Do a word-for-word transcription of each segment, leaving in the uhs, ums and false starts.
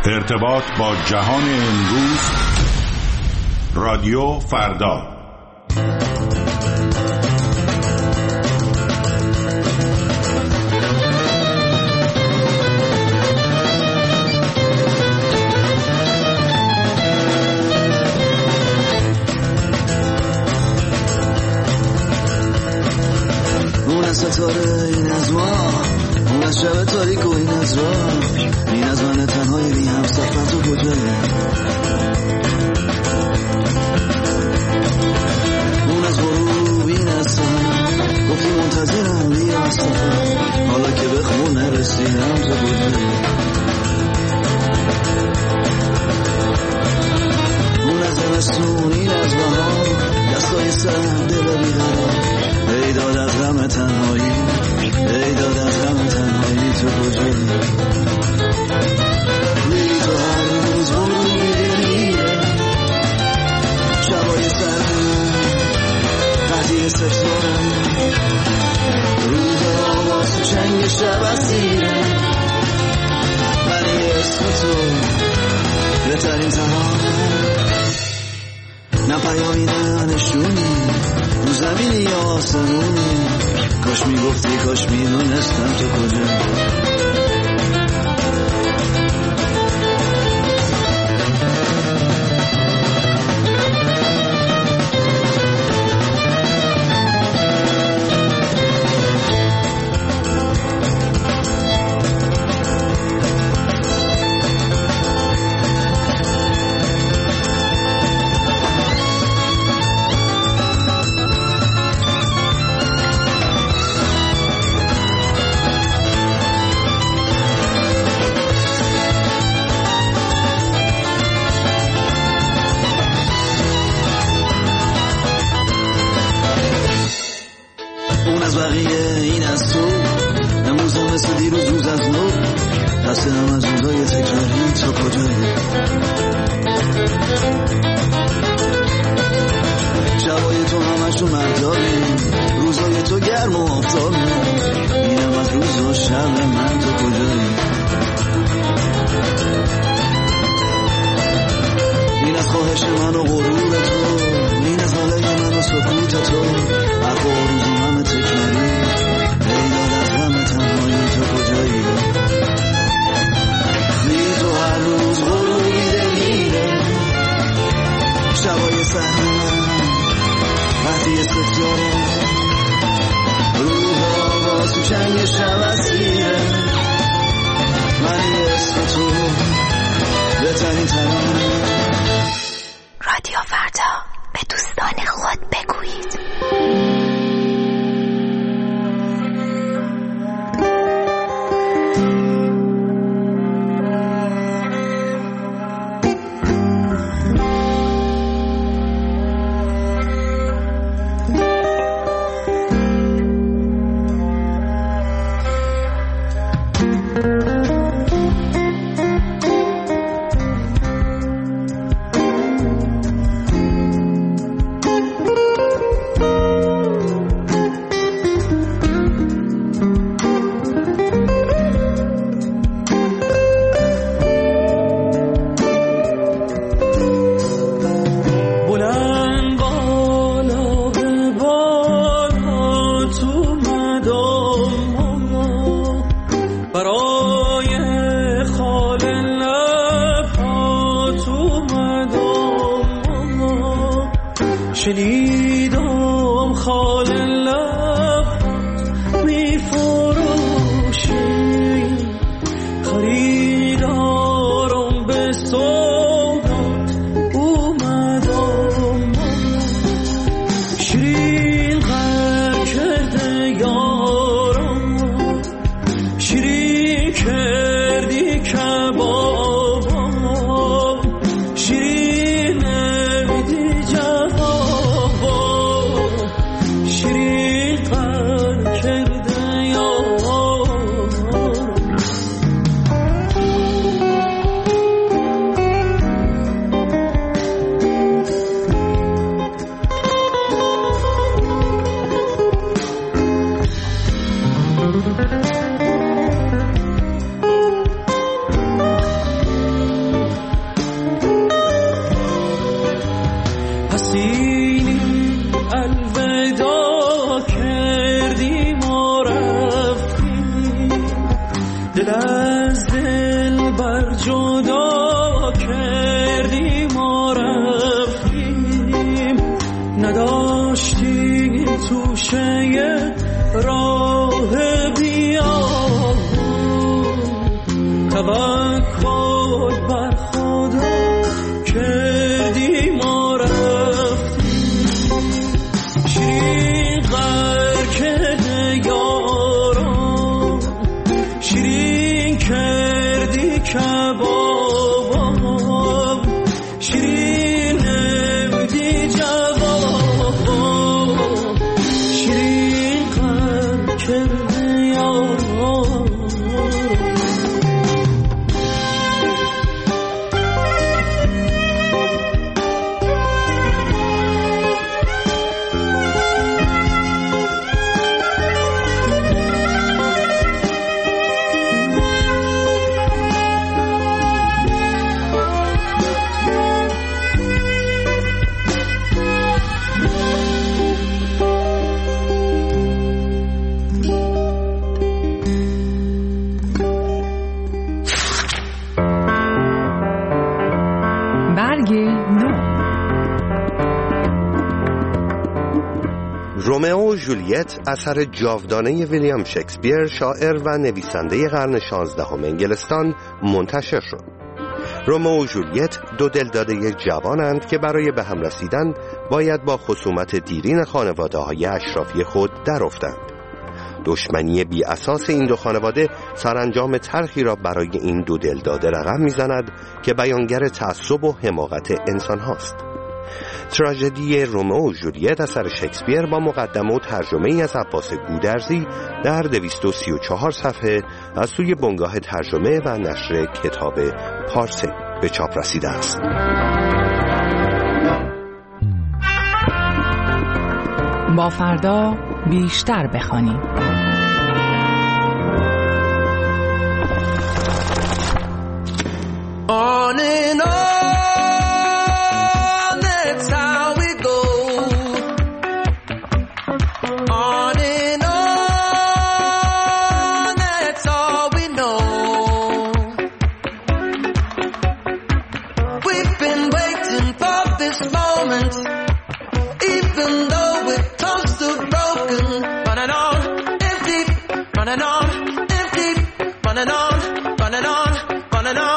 ارتباط با جهان امروز، رادیو فردا. اون از ستاره، این از ما، اون از شب تاریک و این از راه، این از من تنهای بی هم سفر تو کجایی؟ اون از غروب، این از سهر، گفتی منتظرم بیا سفر، حالا که به خون نرسیدم تو کجایی؟ اون از زمستون، این از بهار، دستای سر دل بیقرار، ای داد از غم تنهایی، ای داد از غم تنهایی تو کجایی؟ میری تو هر روز غروب میره، شبای سر قضیه ستاره، روز آواز تو چنگ شب اسیره، من اسم تو بهترین ترانه، نه پیامی نه نشونی، رو زمینی یا آسمونی، کاش میگفتی کاش میدونستم تو کجایی. رادیو فردا، به دوستان خود بگویید. شنیدم خال لب می فروشی، خریدارم به سوقت اومدم، شیرین غر کرده یارم، شیرین کردی کبابم، شیرین نمیدی جواب، از دل بر جدا کردیم ما رفتیم نداشتیم توشه راه بیان توکل بر خدا کردیم ما رفتیم شیرین غر کرده یاران شیرین کردی کبابم شیرین نمیدی جوابم شیرین غر کرده یاران رومئو و ژولیت اثر جاودانه ویلیام شکسپیر شاعر و نویسنده قرن شانزدهم انگلستان منتشر شد. رومئو و ژولیت دو دلداده جوانند که برای به هم رسیدن باید با خصومت دیرین خانواده‌های اشرافی خود درافتند. دشمنی بی اساس این دو خانواده سرانجام تلخی را برای این دو دلداده رقم می‌زند که بیانگر تعصب و حماقت انسان هاست. تراژدی رومئو و ژولیت اثر شکسپیر با مقدمه و ترجمه ای از عباس گودرزی در دویست و سی و چهار صفحه از سوی بنگاه ترجمه و نشر کتاب پارسه به چاپ رسیده است. با فردا بیشتر بخوانیم. On and on, that's how we go. On and on, that's all we know. We've been waiting for this moment, even though we're toast to broken. Running on, empty, running on, empty, running on, running on, running on.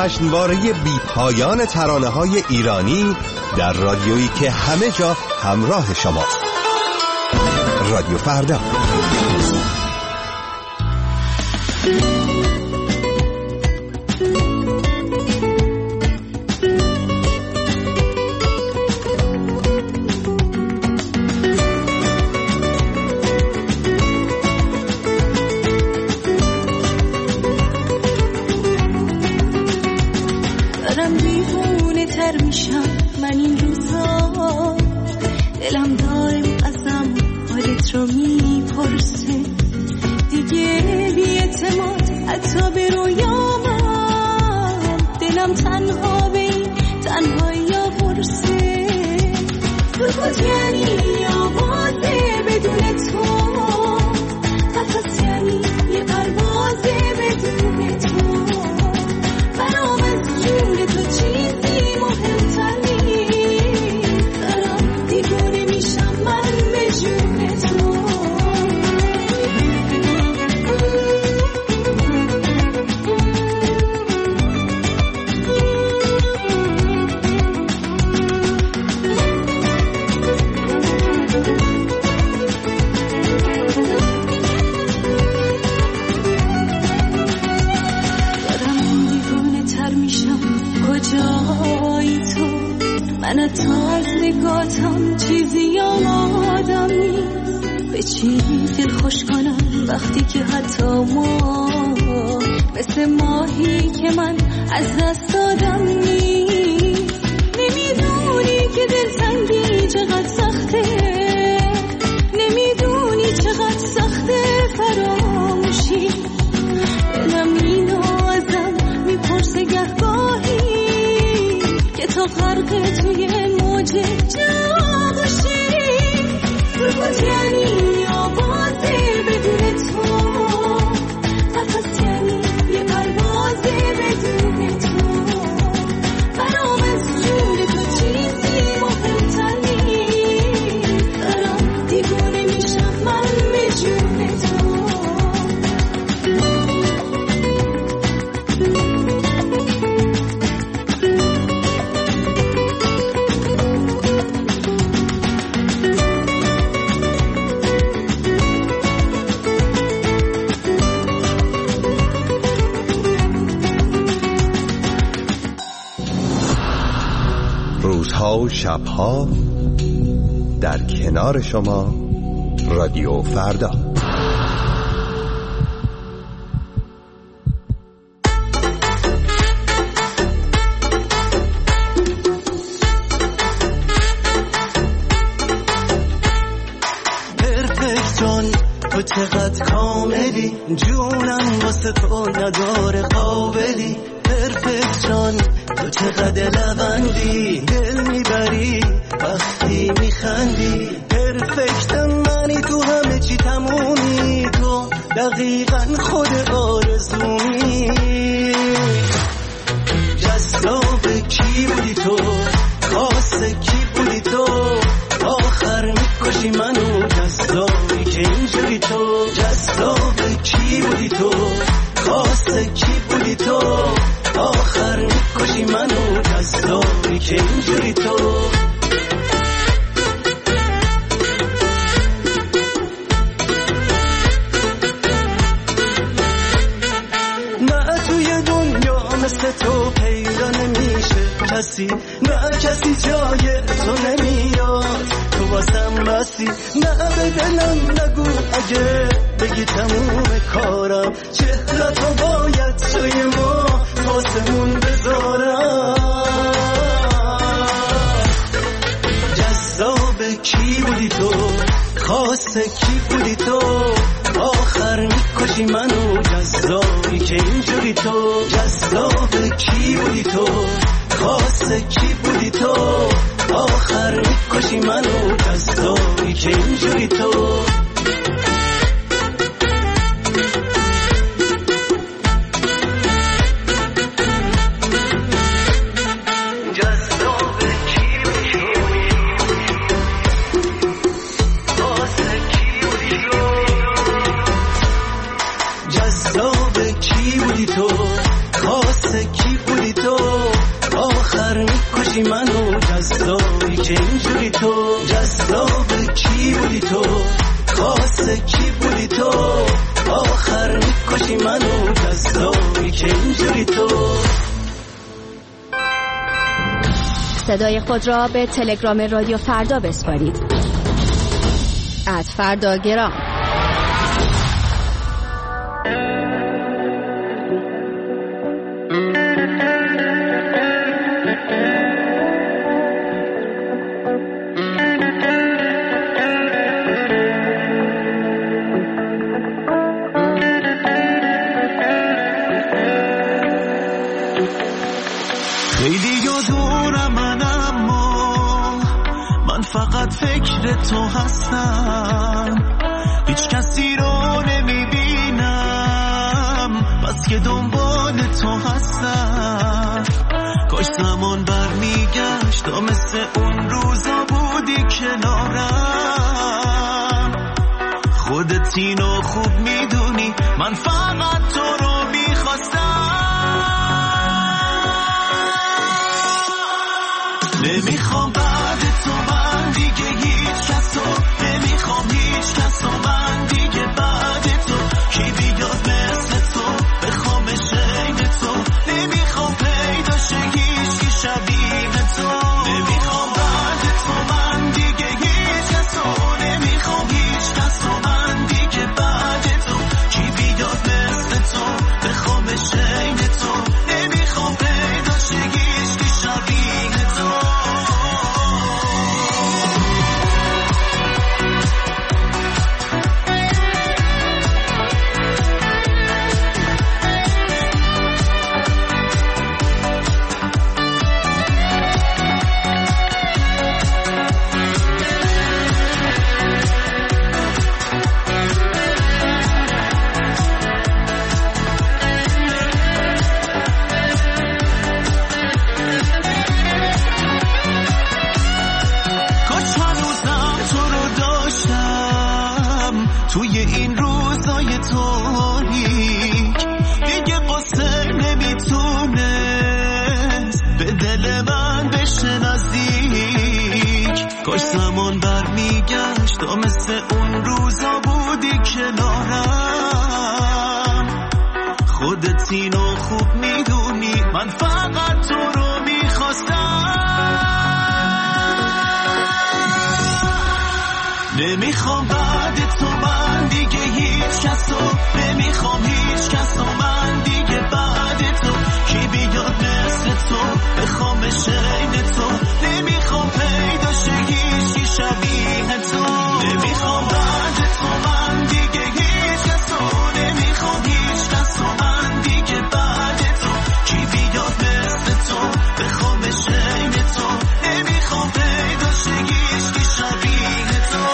جشنواره بی پایان ترانه‌های ایرانی در رادیویی که همه جا همراه شماست. رادیو فردا. روزها و شبها در کنار شما رادیو فردا. پرفکت جان تو چقدر کاملی، جونم واسه تو نداره قابلی. پرفکت جان تو چقدر لبندی، دل میبری وقتی میخندی. پرفکت منی، تو همه چی تمومی، تو دقیقا خود آرزومی. جذاب کی بودی تو، خاص کی بودی تو، آخر میکشی منو جذابی که اینجوری تو. جذاب کی بودی تو، خاص کی بودی تو، آخر میکشی منو جذابی که اینجوری تو. نه توی دنیا مثل تو پیدا نمیشه کسی، نه کسی جای تو نمیاد، تو واسم بسی. نه به دلم نگو اگه بگی تموم کارم، چهرتو باید توی ما واسمون بذارم. جذاب کی بودی تو، خاص کی بودی تو، آخر میکشی منو جذابی که اینجوری تو. جذاب کی بودی تو، خاص کی بودی تو، آخر میکشی منو جذابی که اینجوری تو. جذاب کی بودی تو، خاص کی بودی تو، میکشی منو جذابی که اینجوری تو جذاب کی بودی تو خاص کی بودی تو آخر میکشی منو جذابی که اینجوری تو صدای خود را به تلگرام رادیو فردا بسپارید ات فرداگرام. فقط فکر تو هستم هیچ کسی رو نمیبینم بس که دنبال تو هستم کاش زمان برمیگشت تا مثل اون روزا بودی کنارم خودت اینو خوب میدونی من فقط تو رو میخواستم نمیخوام بعد تو من دیگه هیچ کس رو نمیخوام هیچ کس رو من دیگه بعد تو کی بیاد مثل تو بخوام شین تو نمیخوام پیدا شه هیچ کی شبیه تو نمیخوام بعد تو من دیگه هیچ کس رو نمیخوام هیچ کس رو من دیگه بعد تو کی بیاد مثل تو بخوام شین تو نمیخوام پیدا شه هیچ کی شبیه تو توی این روزای تاریک دیگه قصه نمیتونست به دل من بشه نزدیک کاش زمان برمیگشت تا مثل اون روزا بودی کنارم خودت اینو خوب میدونی من فقط تو رو میخواستم نمیخوام بعد تو من دیگه هیچ کس رو نمیخوام هیچ کس رو من دیگه بعد تو کی بیاد مثل تو بخوام شین تو نمیخوام پیدا شه هیچ کی شبیه تو نمیخوام بعد تو من دیگه هیچ کس رو نمیخوام هیچ کس رو من دیگه بعد تو کی بیاد مثل تو بخوام شین تو نمیخوام پیدا شه هیچ کی شبیه تو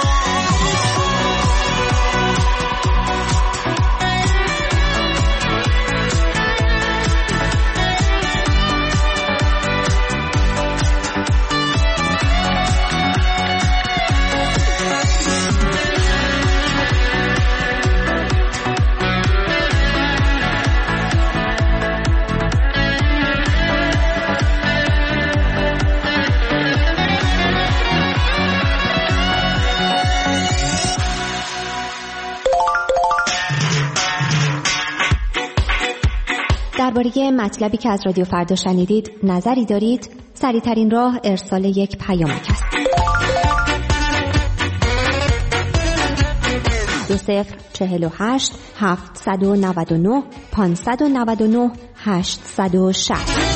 درباره مطلبی که از رادیو فردا شنیدید نظری دارید؟ سریع‌ترین راه ارسال یک پیامک است. دو صفر چهل و هشت هفتصد و نود و نه پانصد و نود و نه هشتصد و شصت.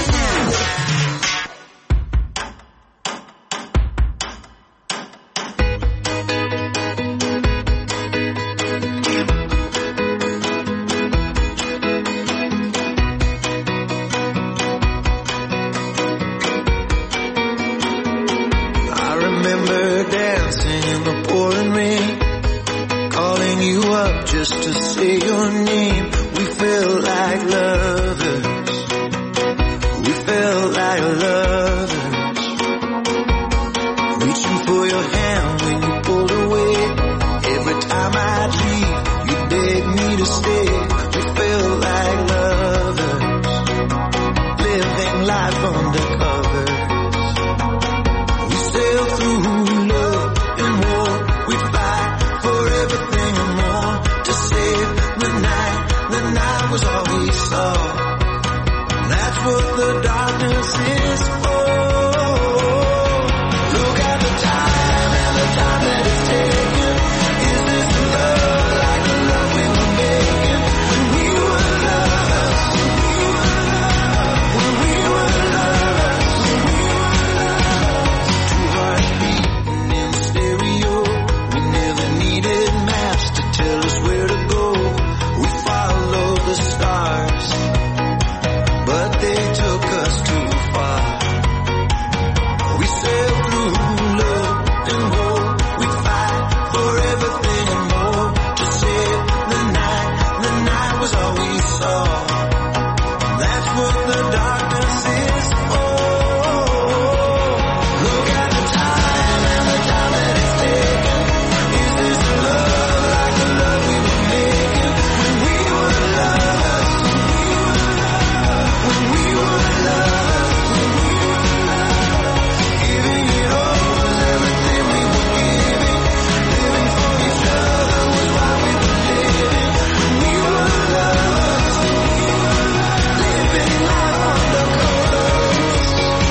Just to say your name, we felt like lovers. We felt like lovers. Reaching for your hand when you pulled away. Every time I'd leave, you begged me to stay. We felt like lovers, living life undercover. darkness is full. Look at the time and the time that it's taken. Is this love like the love we were making when we were lovers? When we were lovers. Two hearts beating in stereo. We never needed maps to tell us where to go. We followed the stars, but they took us too far. We sailed through love and hope. We fight for everything and more to save the night. The night was all we saw. That's what the darkness is for. Look at the time and the time that it's taken. Is this love like the love we were making when we were lovers? When we were lovers. Giving it all was everything we were giving. Living for each other was why we were living. When we were lovers. Living life under colors.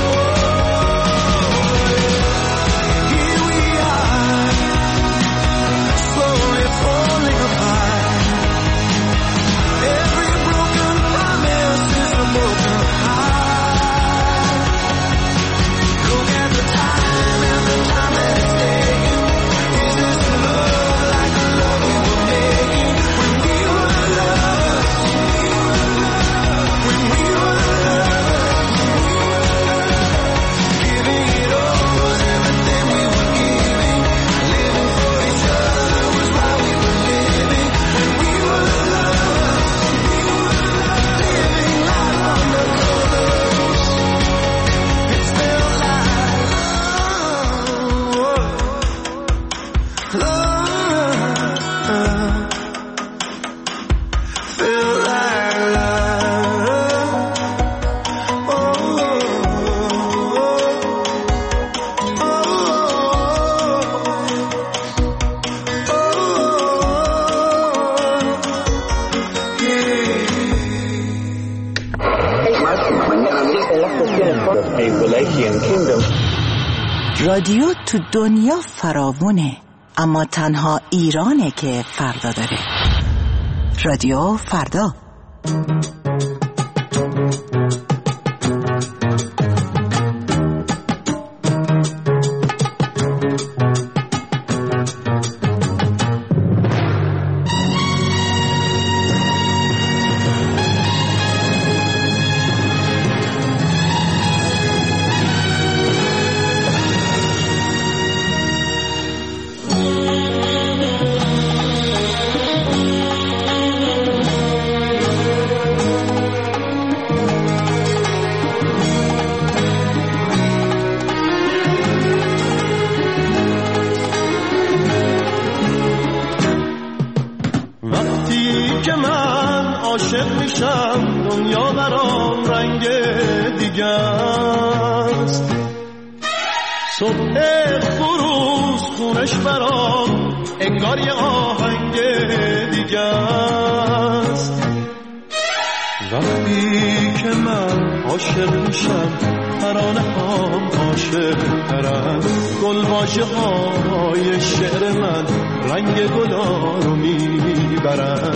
Here we are, slowly falling apart. Every broken promise is a broken heart. Look at the time and the time that it's taken. Is this love like the love we were making when we were lovers? When we were lovers. Giving it all was everything we were giving. Living for each other was why we were living. When we were lovers. Living life under colors. It felt like love. Felt like love. Oh, رادیو تو دنیا فراوونه، اما تنها ایرانه که فردا داره. رادیو فردا. عاشق میشم دنیا برام رنگ دیگه است. صبح فروز خونش برام انگار یه آهنگ دیگه است. وقتی که من عاشق میشم ترانه هام عاشق ترن، گل واژه های شعر من رنگ گلا رو میبرن.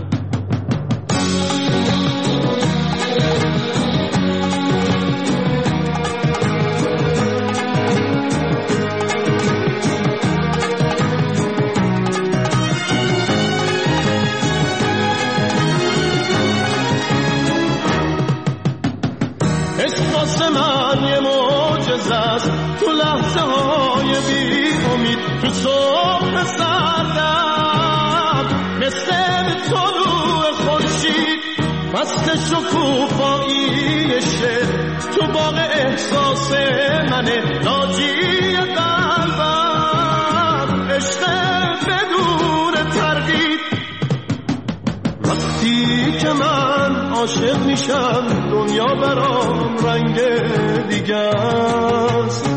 احساس من یه معجزه است تو لحظه های بی امید، تو صبح سردم مثل طلوع خورشید، فصل شکوفایی شعر تو باغ احساس منه، ناجی قلبم عشق بدون تردید. وقتی که من عاشق میشم دنیا برام رنگ دیگه است.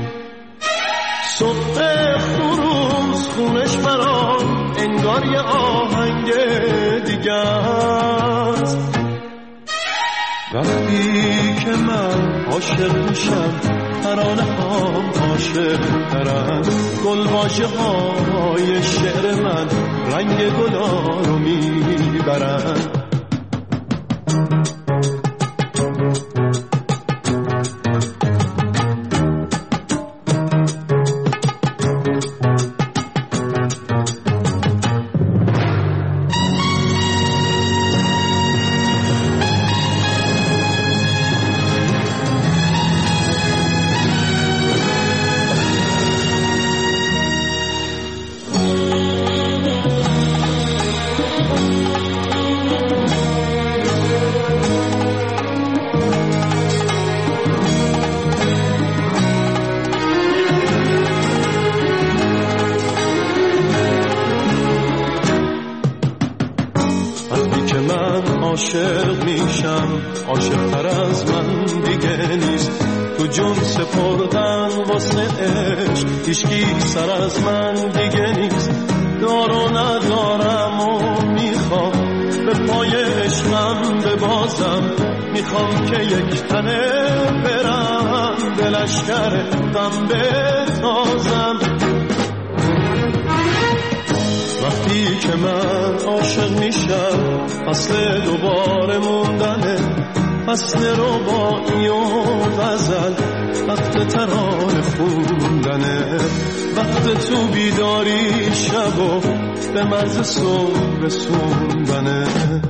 صبح فروز خونش برام انگار یه آهنگ دیگه است. وقتی که من عاشق میشم ترانه هم عاشق ترن گل واژه های شعر من رنگ گلا رو میبرن عاشق میشم عاشق تر از من دیگه نیست تو جون سپردن واسه عشق هیچکی سر از من دیگه نیست دار و ندارم و میخوام به پای عشقم ببازم میخوام که یک تنه برم به لشکر غم بتازم وقتی که من عاشق میشم فصل دوباره موندنه فصل رباعی و غزل وقت ترانه خوندنه وقت تو بیداری شب و به مرز صبح رسوندنه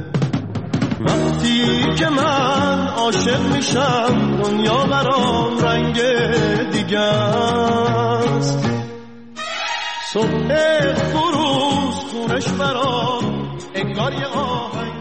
وقتی که من عاشق میشم دنیا برام رنگ دیگه است صبح فروز خونش برام انگار یه آهنگ